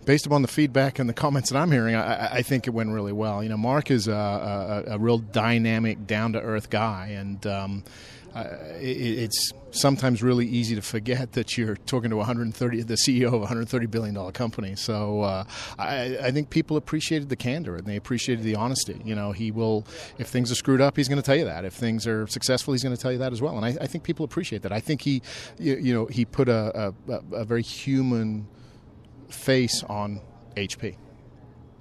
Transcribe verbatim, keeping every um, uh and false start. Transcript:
based upon the feedback and the comments that I'm hearing, I, I think it went really well. You know, Mark is a, a, a real dynamic, down-to-earth guy, and um, uh, it, it's sometimes really easy to forget that you're talking to one hundred thirty, the C E O of a one hundred thirty billion dollars company. So uh, I, I think people appreciated the candor and they appreciated the honesty. You know, he will, if things are screwed up, he's going to tell you that. If things are successful, he's going to tell you that as well. And I, I think people appreciate that. I think he, you, you know, he put a, a, a very human face on H P.